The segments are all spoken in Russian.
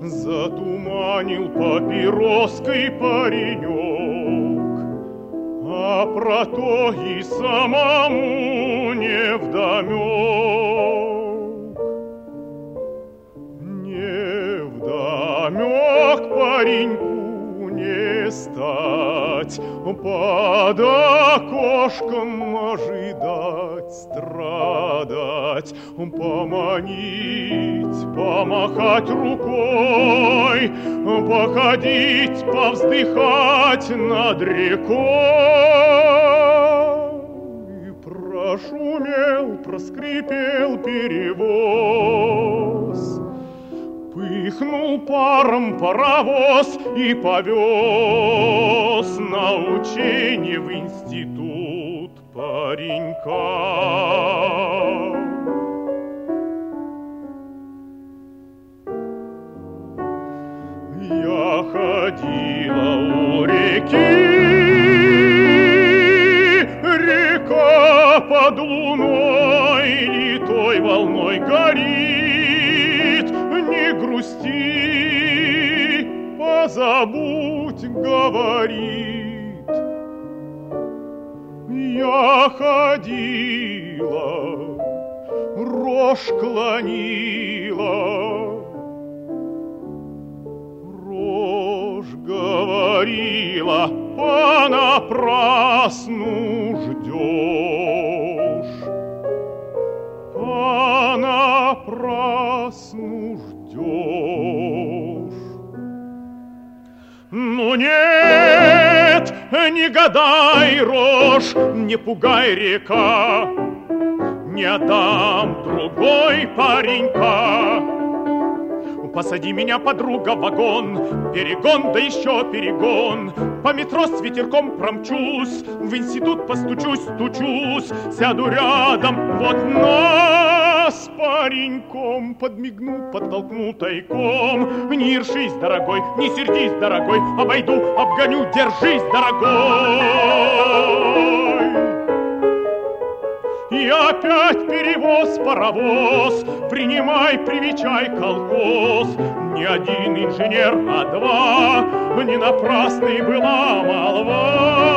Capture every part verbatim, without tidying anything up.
затуманил папироской паренек, а про то и самому невдомек. Невдомек пареньку не стать, под окошком ожидать, страдать, поманить, помахать рукой, походить, повздыхать над рекой. Прошумел, проскрипел перевоз, пыхнул паром паровоз и повез на ученье в институт паренька. Я ходила у реки, река под луной литой волной горит. Не грусти, позабудь, говорит. Я ходила, рожь клонила, рожь говорила, понапрасну ждешь, понапрасну ждешь. Ну нет, не гадай, рожь, не пугай, река, не отдам другой паренька. Посади меня, подруга, в вагон, перегон, да еще перегон. По метро с ветерком промчусь, в институт постучусь, стучусь, сяду рядом, вот на с пареньком подмигну, подтолкну тайком. Не ершись, дорогой, не сердись, дорогой, обойду, обгоню, держись, дорогой. И опять перевоз, паровоз, принимай, привечай, колхоз. Не один инженер, а два, не напрасной была молва.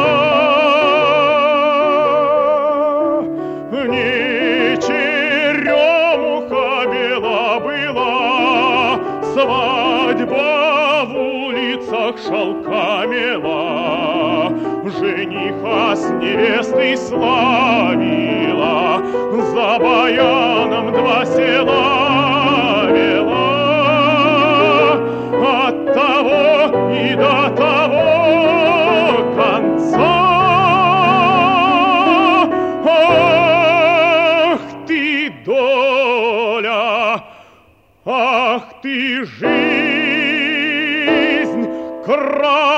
Не черемуха бела была, свадьба в улицах шелка мела. Жениха с невестой славила, за баяном два села вела. От того и до того конца. Ах ты, доля, ах ты, жизнь, край.